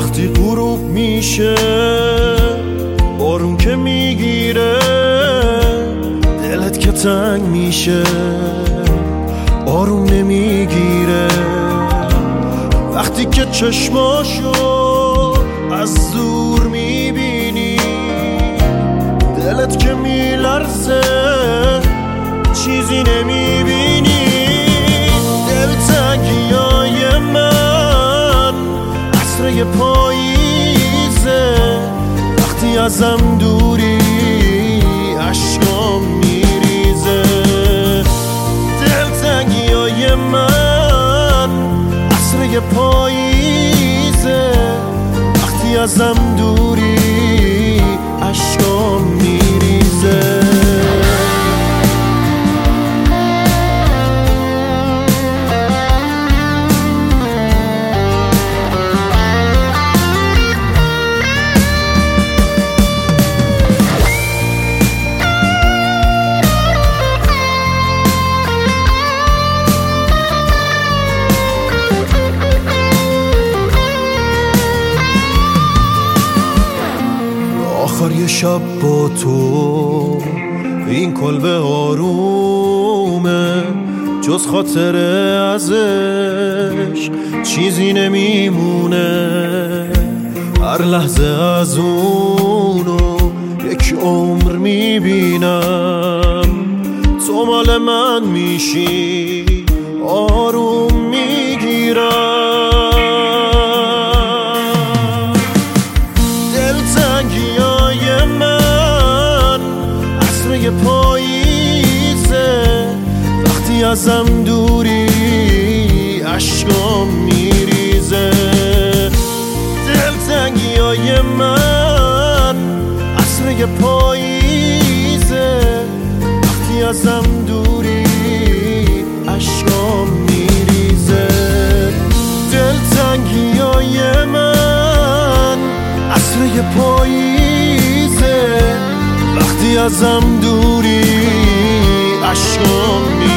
وقتی غروب میشه بارون که میگیره دلت که تنگ میشه آروم نمیگیره وقتی که چشماشو از دور میبینی دلت که میلرزه چیزی نمیبینی دلتنگیای من عصر پاییزه وقتی ازم دوری اشکام میریزه دلتنگیای من عصر پاییزه وقتی ازم دوری اشکام میریزه آخر یه شب با تو این کلبه آرومه جز خاطره ازش چیزی نمیمونه هر لحظه از اونو یک عمر میبینم تو مال من میشی آروم میگیرم پاییزه وقتی ازم دوری اشکام میریزه دلتنگیای من عصر پاییزه وقتی ازم دوری اشکام میریزه دلتنگیای من عصر پاییزه وقتی ازم دوری اشکام میریزه